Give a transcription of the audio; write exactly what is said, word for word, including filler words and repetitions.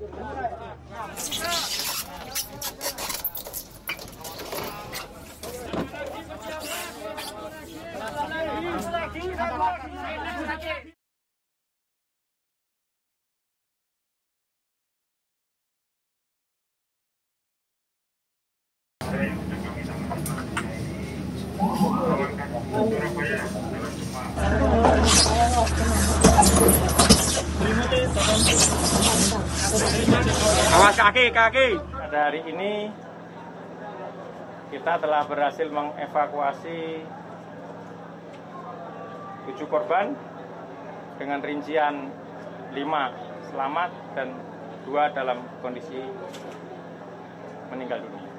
Awas kaki, kaki. Pada hari ini kita telah berhasil mengevakuasi tujuh korban dengan rincian lima selamat dan dua dalam kondisi meninggal dunia.